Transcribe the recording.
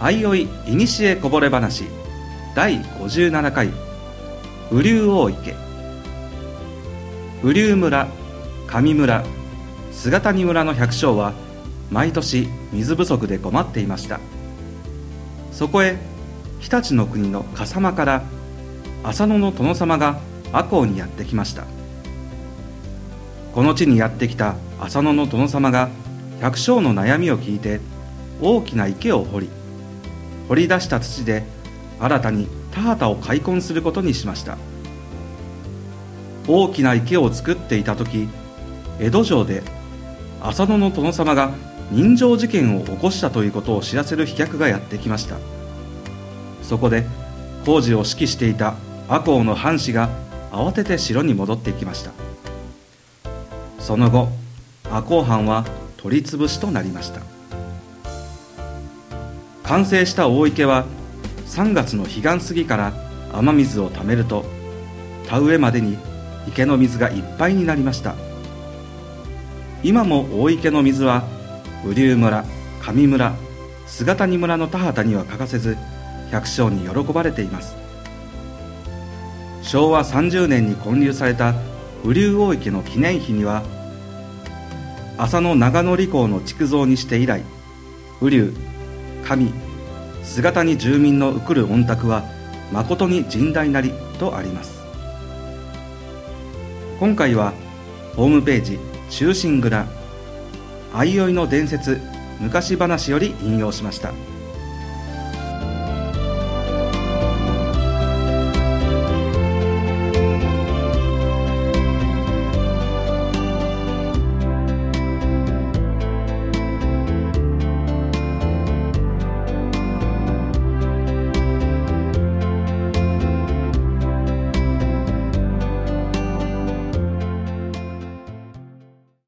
相生いにしえこぼれ話第57回雨竜大池。雨竜村、上村、菅谷村の百姓は毎年水不足で困っていました。そこへ日立の国の笠間から浅野の殿様が赤穂にやってきました。この地にやってきた浅野の殿様が百姓の悩みを聞いて大きな池を掘り出した土で新たに田畑を開墾することにしました。大きな池を作っていた時、江戸城で浅野の殿様が人情事件を起こしたということを知らせる飛脚がやってきました。そこで工事を指揮していた赤穂の藩士が慌てて城に戻っていきました。その後、赤穂藩は取り潰しとなりました。完成した大池は3月の彼岸過ぎから雨水をためると田植えまでに池の水がいっぱいになりました。今も大池の水は雨竜村、上村、菅谷村の田畑には欠かせず百姓に喜ばれています。昭和30年に建立された雨竜大池の記念碑には、浅野長野利口の築造にして以来、雨竜、上、菅谷住民の受くる御託は誠に甚大なりとあります。今回はホームページ忠臣蔵相生の伝説昔話より引用しました。